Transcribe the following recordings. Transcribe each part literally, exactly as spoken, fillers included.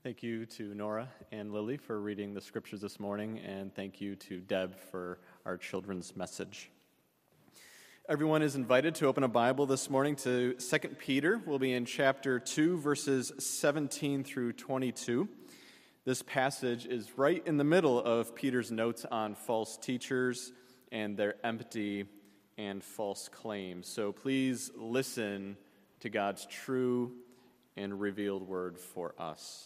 Thank you to Nora and Lily for reading the scriptures this morning, and thank you to Deb for our children's message. Everyone is invited to open a Bible this morning to Second Peter. We'll be in chapter two, verses seventeen through twenty-two. This passage is right in the middle of Peter's notes on false teachers and their empty and false claims. So please listen to God's true and revealed word for us.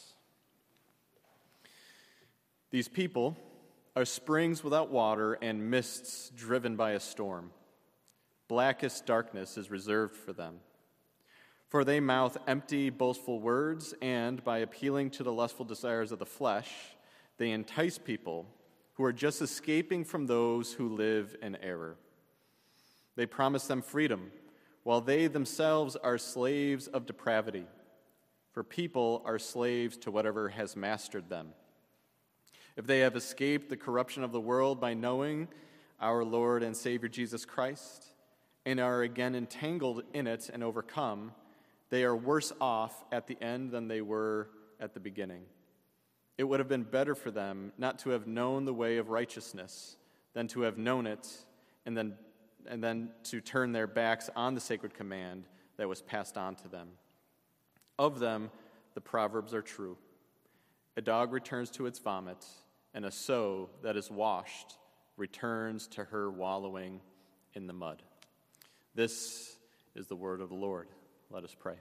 These people are springs without water and mists driven by a storm. Blackest darkness is reserved for them. For they mouth empty, boastful words, and by appealing to the lustful desires of the flesh, they entice people who are just escaping from those who live in error. They promise them freedom, while they themselves are slaves of depravity. For people are slaves to whatever has mastered them. If they have escaped the corruption of the world by knowing our Lord and Savior Jesus Christ, and are again entangled in it and overcome, they are worse off at the end than they were at the beginning. It would have been better for them not to have known the way of righteousness than to have known it and then, and then to turn their backs on the sacred command that was passed on to them. Of them, the proverbs are true. A dog returns to its vomit, and a sow that is washed returns to her wallowing in the mud. This is the word of the Lord. Let us pray.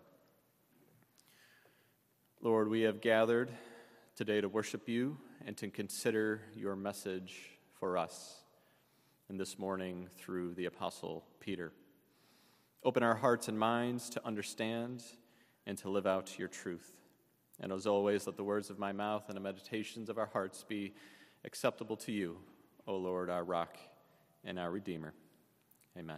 Lord, we have gathered today to worship you and to consider your message for us, and this morning through the Apostle Peter. Open our hearts and minds to understand and to live out your truth. And as always, let the words of my mouth and the meditations of our hearts be acceptable to you, O Lord, our rock and our Redeemer. Amen.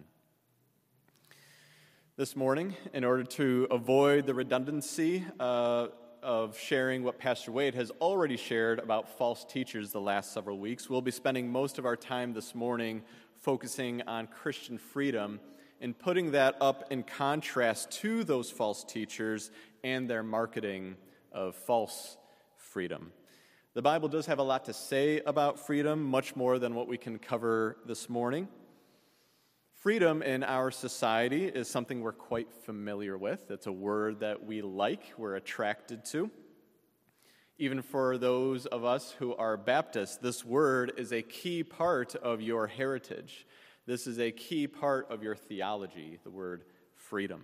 This morning, in order to avoid the redundancy uh, of sharing what Pastor Wade has already shared about false teachers the last several weeks, we'll be spending most of our time this morning focusing on Christian freedom and putting that up in contrast to those false teachers and their marketing of false freedom. The Bible does have a lot to say about freedom, much more than what we can cover this morning. Freedom in our society is something we're quite familiar with. It's a word that we like, we're attracted to. Even for those of us who are Baptists, this word is a key part of your heritage. This is a key part of your theology, the word freedom.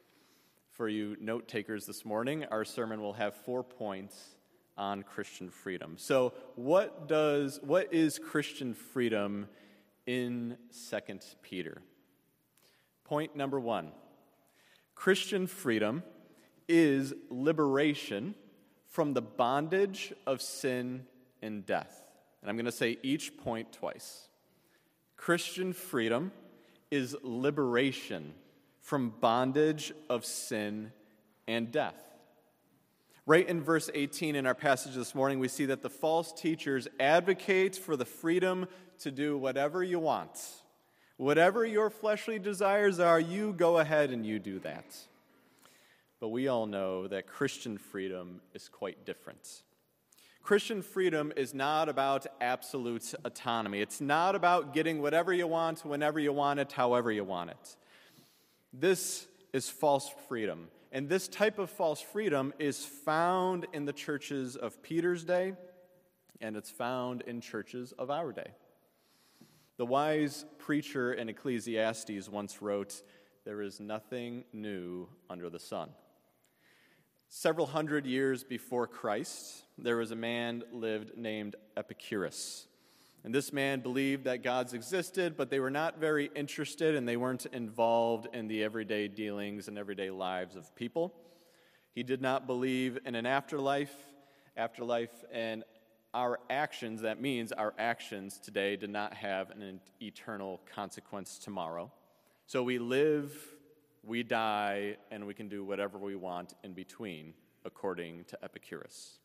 For you note takers this morning, our sermon will have four points on Christian freedom. So what does what is Christian freedom in Second Peter? Point number one. Christian freedom is liberation from the bondage of sin and death. And I'm going to say each point twice. Christian freedom is liberation from bondage of sin and death. Right in verse eighteen in our passage this morning, we see that the false teachers advocate for the freedom to do whatever you want. Whatever your fleshly desires are, you go ahead and you do that. But we all know that Christian freedom is quite different. Christian freedom is not about absolute autonomy. It's not about getting whatever you want, whenever you want it, however you want it. This is false freedom. And this type of false freedom is found in the churches of Peter's day, and it's found in churches of our day. The wise preacher in Ecclesiastes once wrote, "There is nothing new under the sun." Several hundred years before Christ, there was a man lived named Epicurus. And this man believed that gods existed, but they were not very interested and they weren't involved in the everyday dealings and everyday lives of people. He did not believe in an afterlife, afterlife, and our actions, that means our actions today, did not have an eternal consequence tomorrow. So we live, we die, and we can do whatever we want in between, according to Epicurus.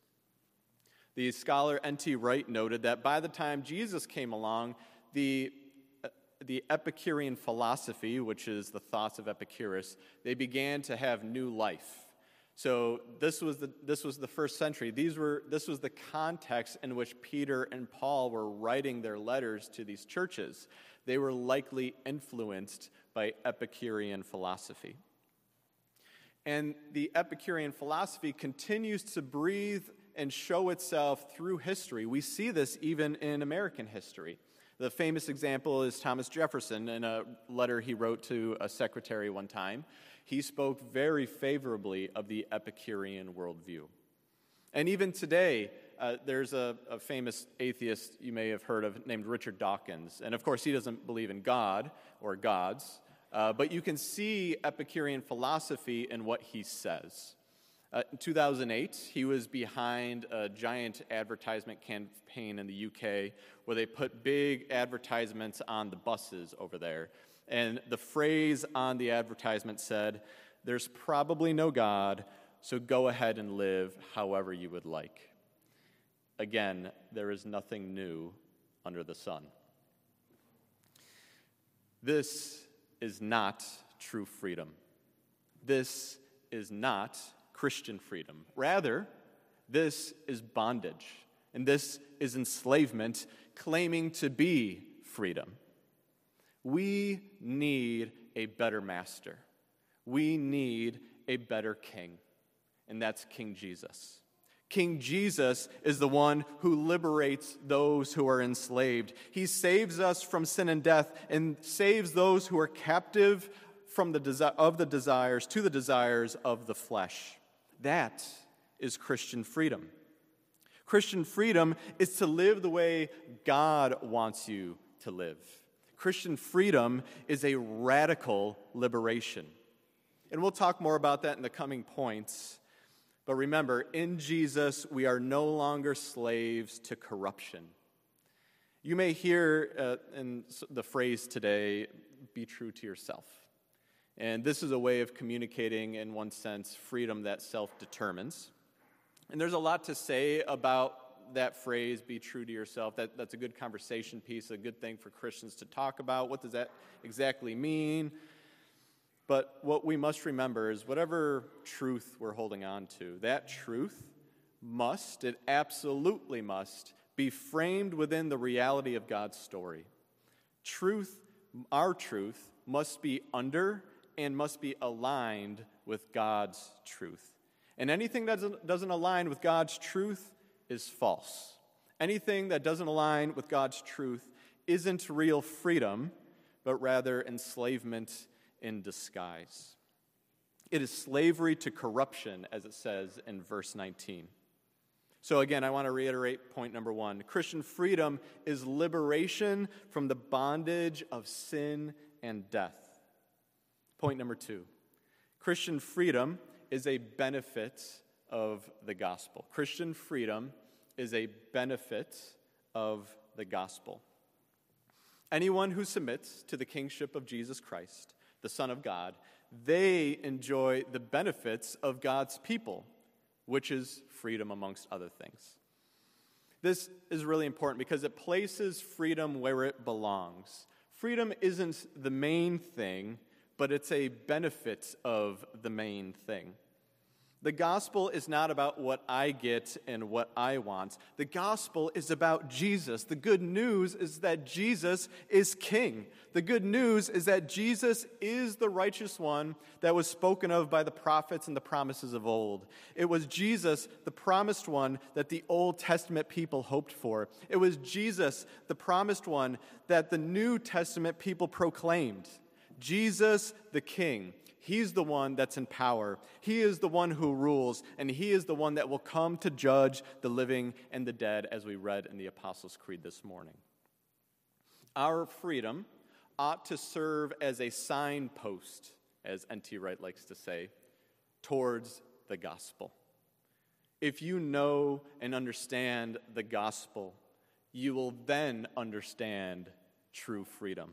The scholar N T Wright noted that by the time Jesus came along, the, uh, the Epicurean philosophy, which is the thoughts of Epicurus, they began to have new life. So this was the this was the first century. These were this was the context in which Peter and Paul were writing their letters to these churches. They were likely influenced by Epicurean philosophy. And the Epicurean philosophy continues to breathe and show itself through history. We see this even in American history. The famous example is Thomas Jefferson. In a letter he wrote to a secretary one time, he spoke very favorably of the Epicurean worldview. And even today, uh, there's a, a famous atheist you may have heard of named Richard Dawkins. And of course, he doesn't believe in God or gods, uh, but you can see Epicurean philosophy in what he says. Uh, in two thousand eight, he was behind a giant advertisement campaign in the U K where they put big advertisements on the buses over there. And the phrase on the advertisement said, "There's probably no God, so go ahead and live however you would like." Again, there is nothing new under the sun. This is not true freedom. This is not Christian freedom. Rather, this is bondage, and this is enslavement claiming to be freedom. We need a better master. We need a better king, and that's King Jesus. King Jesus is the one who liberates those who are enslaved. He saves us from sin and death and saves those who are captive from the desi- of the desires to the desires of the flesh. That is Christian freedom. Christian freedom is to live the way God wants you to live. Christian freedom is a radical liberation. And we'll talk more about that in the coming points. But remember, in Jesus, we are no longer slaves to corruption. You may hear uh, in the phrase today, "be true to yourself." And this is a way of communicating, in one sense, freedom that self-determines. And there's a lot to say about that phrase, "be true to yourself." That, that's a good conversation piece, a good thing for Christians to talk about. What does that exactly mean? But what we must remember is whatever truth we're holding on to, that truth must, it absolutely must, be framed within the reality of God's story. Truth, our truth, must be under and must be aligned with God's truth. And anything that doesn't, doesn't align with God's truth is false. Anything that doesn't align with God's truth isn't real freedom, but rather enslavement in disguise. It is slavery to corruption, as it says in verse nineteen. So again, I want to reiterate point number one. Christian freedom is liberation from the bondage of sin and death. Point number two. Christian freedom is a benefit of the gospel. Christian freedom is a benefit of the gospel. Anyone who submits to the kingship of Jesus Christ, the Son of God, they enjoy the benefits of God's people, which is freedom amongst other things. This is really important because it places freedom where it belongs. Freedom isn't the main thing, but it's a benefit of the main thing. The gospel is not about what I get and what I want. The gospel is about Jesus. The good news is that Jesus is king. The good news is that Jesus is the righteous one that was spoken of by the prophets and the promises of old. It was Jesus, the promised one, that the Old Testament people hoped for. It was Jesus, the promised one, that the New Testament people proclaimed. Jesus, the king. He's the one that's in power. He is the one who rules, and he is the one that will come to judge the living and the dead, as we read in the Apostles' Creed this morning. Our freedom ought to serve as a signpost, as N T Wright likes to say, towards the gospel. If you know and understand the gospel, you will then understand true freedom.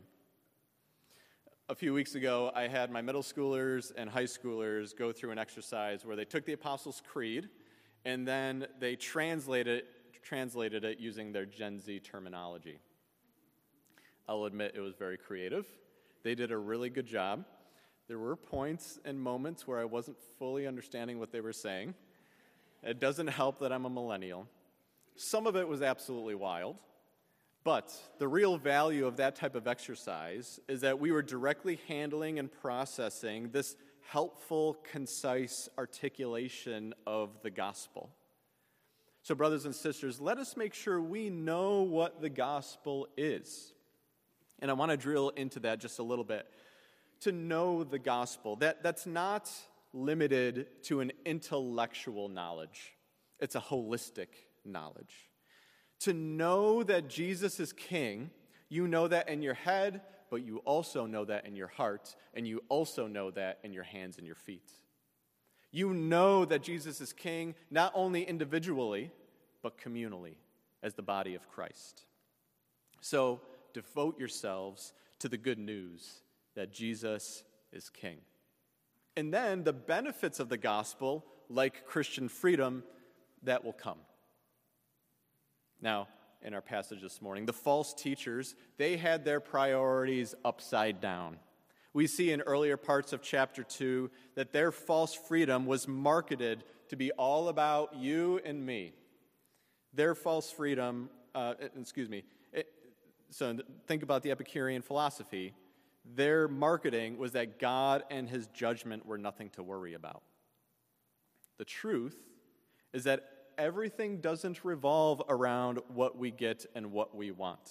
A few weeks ago, I had my middle schoolers and high schoolers go through an exercise where they took the Apostles' Creed and then they translated, translated it using their Gen Z terminology. I'll admit it was very creative. They did a really good job. There were points and moments where I wasn't fully understanding what they were saying. It doesn't help that I'm a millennial. Some of it was absolutely wild. But the real value of that type of exercise is that we were directly handling and processing this helpful, concise articulation of the gospel. So, brothers and sisters, let us make sure we know what the gospel is. And I want to drill into that just a little bit. To know the gospel, that, that's not limited to an intellectual knowledge. It's a holistic knowledge. To know that Jesus is king, you know that in your head, but you also know that in your heart, and you also know that in your hands and your feet. You know that Jesus is king, not only individually, but communally, as the body of Christ. So, devote yourselves to the good news that Jesus is king. And then the benefits of the gospel, like Christian freedom, that will come. Now, in our passage this morning, the false teachers, they had their priorities upside down. We see in earlier parts of chapter two that their false freedom was marketed to be all about you and me. Their false freedom, uh, excuse me, it, so think about the Epicurean philosophy. Their marketing was that God and his judgment were nothing to worry about. The truth is that everything doesn't revolve around what we get and what we want.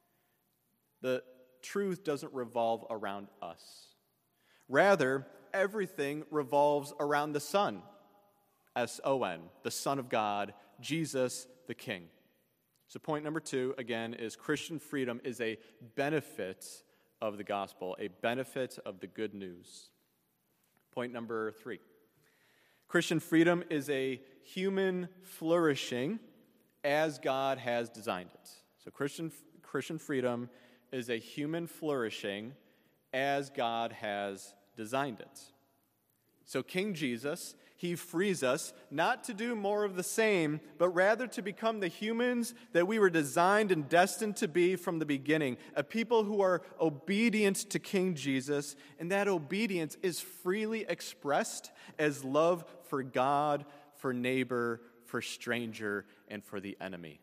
The truth doesn't revolve around us. Rather, everything revolves around the Son, S O N, the Son of God, Jesus the King. So point number two, again, is Christian freedom is a benefit of the gospel, a benefit of the good news. Point number three. Christian freedom is a human flourishing as God has designed it. So Christian Christian freedom is a human flourishing as God has designed it. So King Jesus, he frees us not to do more of the same, but rather to become the humans that we were designed and destined to be from the beginning, a people who are obedient to King Jesus, and that obedience is freely expressed as love for God, for neighbor, for stranger, and for the enemy.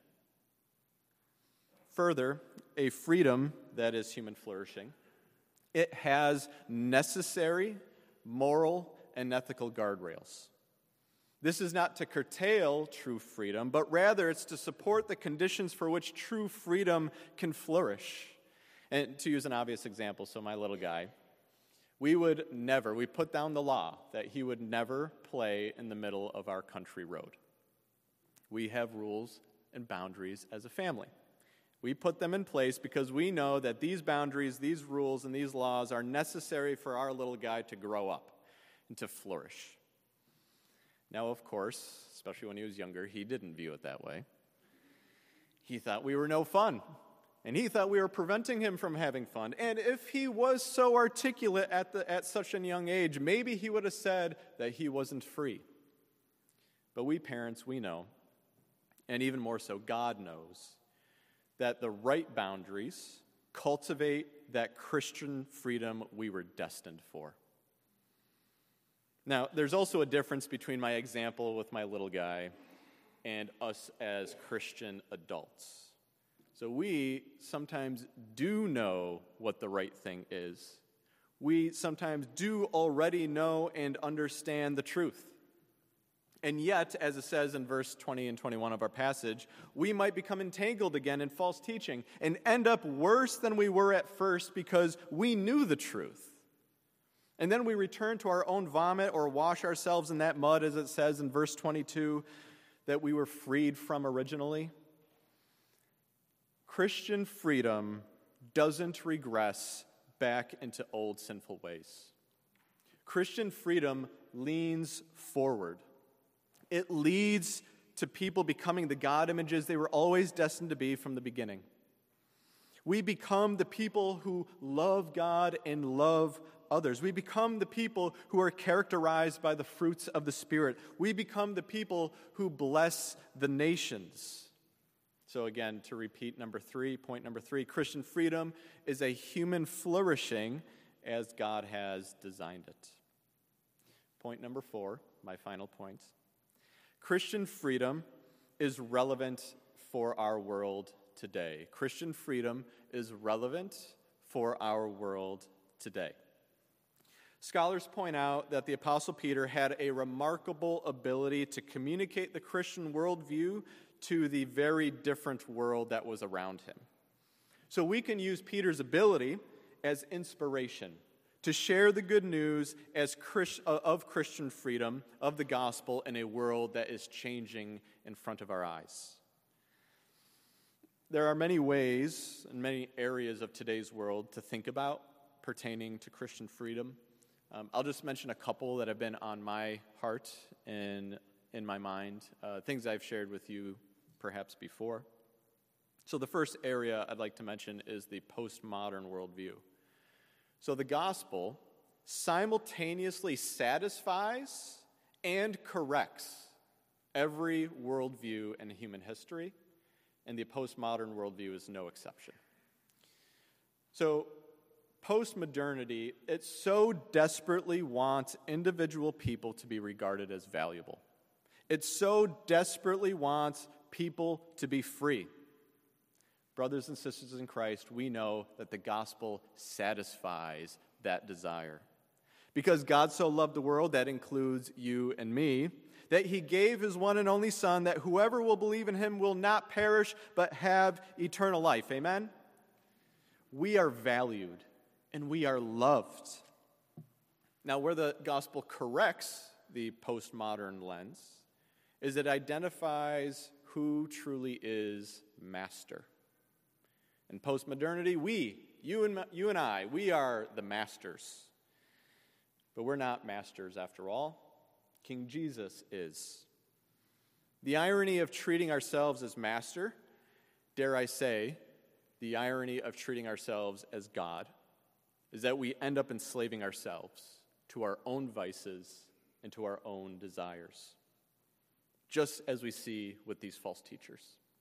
Further, a freedom that is human flourishing, it has necessary moral and ethical guardrails. This is not to curtail true freedom, but rather it's to support the conditions for which true freedom can flourish. And to use an obvious example, so my little guy, we would never, we put down the law that he would never play in the middle of our country road. We have rules and boundaries as a family. We put them in place because we know that these boundaries, these rules, and these laws are necessary for our little guy to grow up and to flourish. Now, of course, especially when he was younger, he didn't view it that way. He thought we were no fun, and he thought we were preventing him from having fun. And if he was so articulate at, the, at such a young age, maybe he would have said that he wasn't free. But we parents, we know, and even more so, God knows, that the right boundaries cultivate that Christian freedom we were destined for. Now, there's also a difference between my example with my little guy and us as Christian adults. So we sometimes do know what the right thing is. We sometimes do already know and understand the truth. And yet, as it says in verse twenty and twenty-one of our passage, we might become entangled again in false teaching and end up worse than we were at first because we knew the truth. And then we return to our own vomit or wash ourselves in that mud, as it says in verse twenty-two, that we were freed from originally. Christian freedom doesn't regress back into old sinful ways. Christian freedom leans forward. It leads to people becoming the God images they were always destined to be from the beginning. We become the people who love God and love others. We become the people who are characterized by the fruits of the Spirit. We become the people who bless the nations. So again, to repeat number three, point number three, Christian freedom is a human flourishing as God has designed it. Point number four, my final point. Christian freedom is relevant for our world today. Christian freedom is relevant for our world today. Scholars point out that the Apostle Peter had a remarkable ability to communicate the Christian worldview to the very different world that was around him. So we can use Peter's ability as inspiration to share the good news as Christ, of Christian freedom, of the gospel, in a world that is changing in front of our eyes. There are many ways and many areas of today's world to think about pertaining to Christian freedom. Um, I'll just mention a couple that have been on my heart and in my mind, uh, things I've shared with you perhaps before. So the first area I'd like to mention is the postmodern worldview. So the gospel simultaneously satisfies and corrects every worldview in human history, and the postmodern worldview is no exception. So postmodernity, it so desperately wants individual people to be regarded as valuable. It so desperately wants people to be free. Brothers and sisters in Christ, we know that the gospel satisfies that desire. Because God so loved the world, that includes you and me, that he gave his one and only Son, that whoever will believe in him will not perish, but have eternal life. Amen? We are valued, and we are loved. Now, where the gospel corrects the postmodern lens is it identifies who truly is master. In postmodernity, we, you and, you and I, we are the masters. But we're not masters after all. King Jesus is. The irony of treating ourselves as master, dare I say, the irony of treating ourselves as God, is that we end up enslaving ourselves to our own vices and to our own desires, just as we see with these false teachers.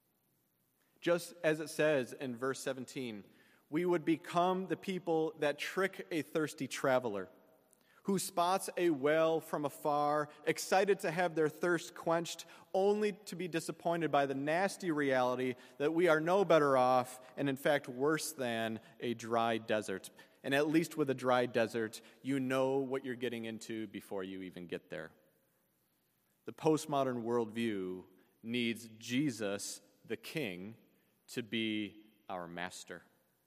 Just as it says in verse seventeen, we would become the people that trick a thirsty traveler, who spots a well from afar, excited to have their thirst quenched, only to be disappointed by the nasty reality that we are no better off, and in fact worse than, a dry desert. And at least with a dry desert, you know what you're getting into before you even get there. The postmodern worldview needs Jesus, the King, to be our master.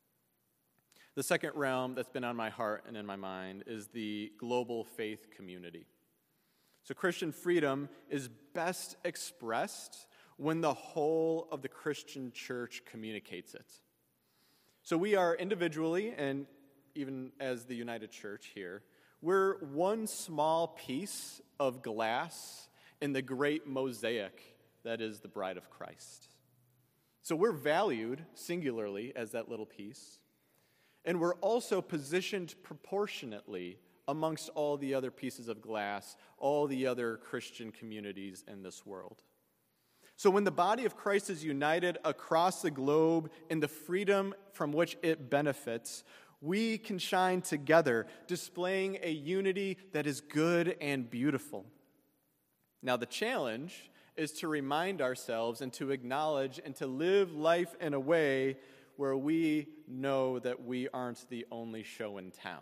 The second realm that's been on my heart and in my mind is the global faith community. So Christian freedom is best expressed when the whole of the Christian church communicates it. So we are individually, and even as the United Church here, we're one small piece of glass in the great mosaic that is the bride of Christ. So we're valued singularly as that little piece, and we're also positioned proportionately amongst all the other pieces of glass, all the other Christian communities in this world. So when the body of Christ is united across the globe in the freedom from which it benefits, we can shine together, displaying a unity that is good and beautiful. Now the challenge is to remind ourselves and to acknowledge and to live life in a way where we know that we aren't the only show in town.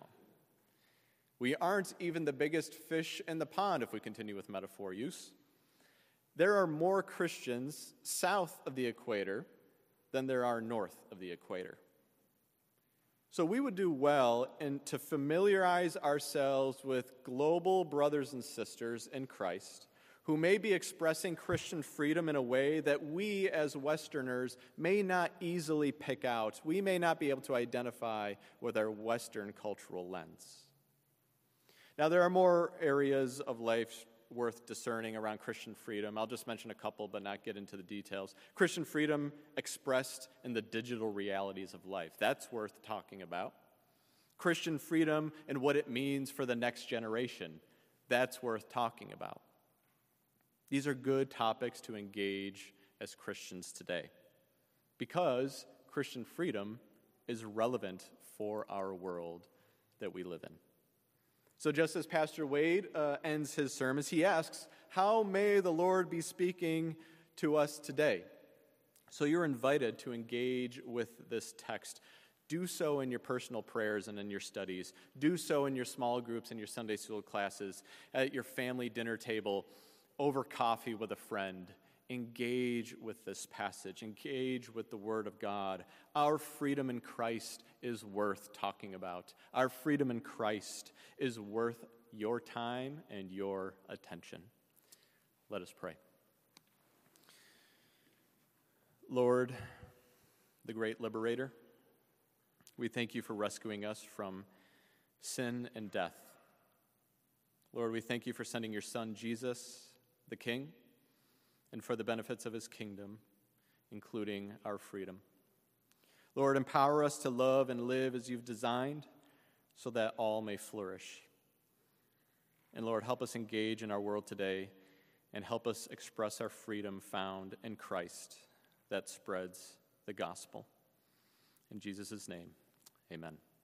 We aren't even the biggest fish in the pond, if we continue with metaphor use. There are more Christians south of the equator than there are north of the equator. So we would do well in to familiarize ourselves with global brothers and sisters in Christ who may be expressing Christian freedom in a way that we as Westerners may not easily pick out. We may not be able to identify with our Western cultural lens. Now, there are more areas of life worth discerning around Christian freedom. I'll just mention a couple, but not get into the details. Christian freedom expressed in the digital realities of life. That's worth talking about. Christian freedom and what it means for the next generation. That's worth talking about. These are good topics to engage as Christians today, because Christian freedom is relevant for our world that we live in. So just as Pastor Wade uh, ends his sermons, he asks, how may the Lord be speaking to us today? So you're invited to engage with this text. Do so in your personal prayers and in your studies. Do so in your small groups and your Sunday school classes, at your family dinner table, over coffee with a friend. Engage with this passage. Engage with the Word of God. Our freedom in Christ is worth talking about. Our freedom in Christ is worth your time and your attention. Let us pray. Lord, the great liberator, we thank you for rescuing us from sin and death. Lord, we thank you for sending your Son, Jesus, the King, and for the benefits of his kingdom, including our freedom. Lord, empower us to love and live as you've designed so that all may flourish. And Lord, help us engage in our world today and help us express our freedom found in Christ that spreads the gospel. In Jesus' name, amen.